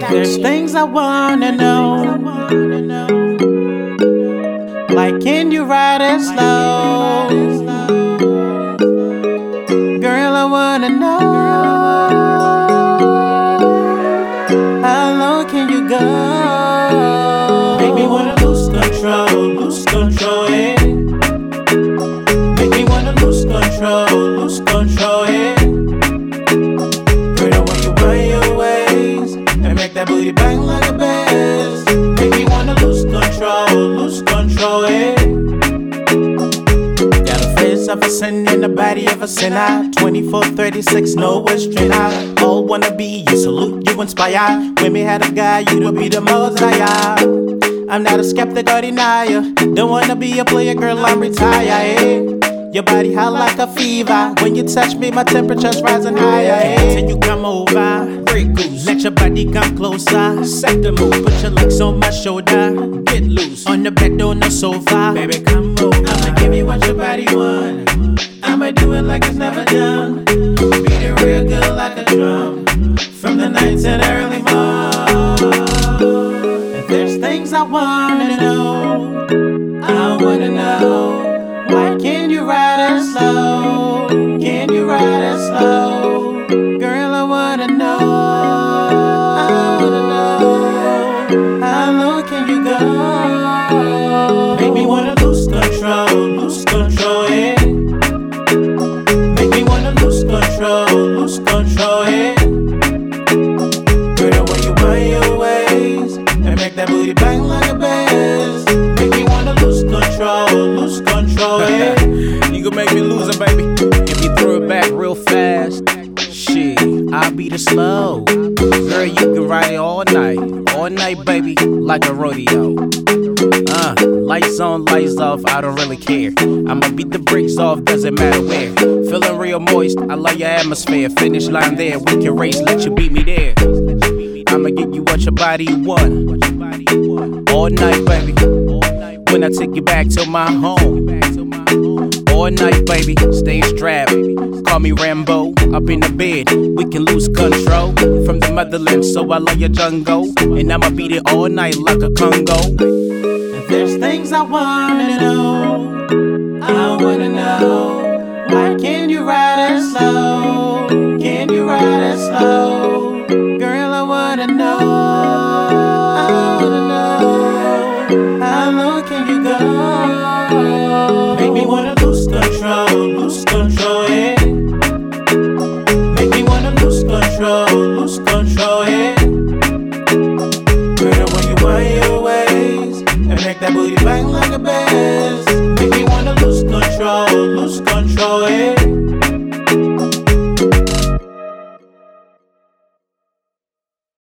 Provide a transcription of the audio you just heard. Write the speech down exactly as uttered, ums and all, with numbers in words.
There's things I wanna know, like can you ride it slow? Girl, I wanna know, how low can you go? Make me wanna lose control, lose control, yeah. Make me wanna lose control, lose control, yeah. Girl, I want you wind your ways and make that booty bang like a bass. Make me wanna lose control, lose control, yeah. Got a face of a sin and the body of a sinner. twenty-four thirty-six, no restraint. I all wanna be you, salute you, inspire. When me had a guy, you to be the most I am. I'm not a skeptic or denier. Don't wanna be a player, girl, I'm retired, eh? Your body hot like a fever. When you touch me, my temperature's rising higher, eh? Till you come over, break loose. Let your body come closer. Set the mood, put your legs on my shoulder. Get loose, on the bed, on the sofa. Baby, come over. I'ma give you what your body want. I'ma do it like it's never done. Beat it real good like a drum. From the night to the early morning. There's things I wanna know, I wanna know. Why can't you ride it slow? Can you ride it slow? Girl, I wanna know, I wanna know. How low can you go? Make me wanna lose control, lose control, yeah. Make me wanna lose control, lose control, yeah. Girl, when you wind your ways and make that booty bang like a bass. Make me wanna lose control, lose control, yeah. You gon' make me lose it, baby. If you throw it back real fast, shit, I'll be the slow. Girl, you can ride it all night, all night, baby, like a rodeo. Uh, lights on, lights off, I don't really care. I'ma beat the brakes off, doesn't matter where. Feeling real moist, I love your atmosphere. Finish line there, we can race, let you beat me there. I'ma give you what your body want. All night, baby. When I take you back to my home. All night, baby. Stay strapped. Call me Rambo. Up in the bed, we can lose control. From the motherland, so I love your jungle. And I'ma beat it all night like a Congo. There's things I wanna know, I wanna know. Why can't you ride it slow? Can you ride it slow? Girl, I wanna know, I wanna know. How low can you go? Make me wanna lose control, lose control, yeah. Make me wanna lose control, lose control, yeah. Girl, when you wind your ways and make that booty bang like a bass.